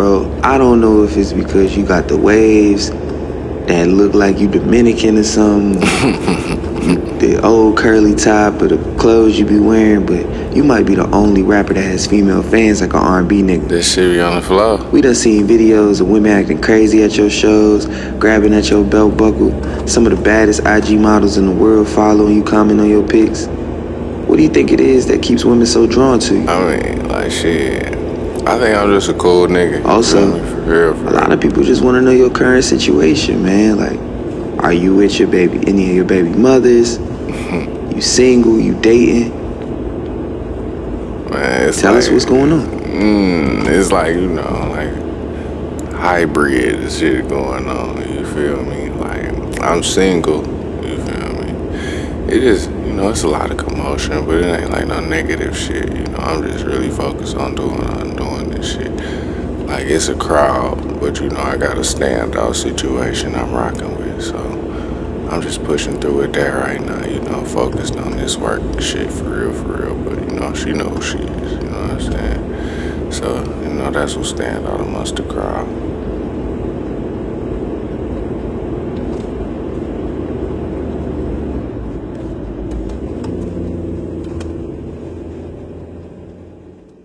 bro. I don't know if it's because you got the waves that look like you Dominican or something. The old curly top or the clothes you be wearing, but you might be the only rapper that has female fans like an R&B nigga. This shit be on the floor. We done seen videos of women acting crazy at your shows, grabbing at your belt buckle. Some of the baddest IG models in the world following you, comment on your pics. What do you think it is that keeps women so drawn to you? I mean, like, shit. I think I'm just a cool nigga. Also, for real. A lot of people just want to know your current situation, man. Like, are you with any of your baby mothers? You single? You dating? Man, Tell us what's going on. It's like, you know, like hybrid shit going on. You feel me? Like, I'm single. You feel me? It is, you know, it's a lot of commotion, but it ain't like no negative shit. You know, I'm just really focused on doing this shit. Like, it's a crowd, but you know, I got a standout situation I'm rocking with, so I'm just pushing through it there right now, you know, focused on this work shit for real, but you know, she know who she is, you know what I'm saying? So, you know, that's what stand out amongst the crowd.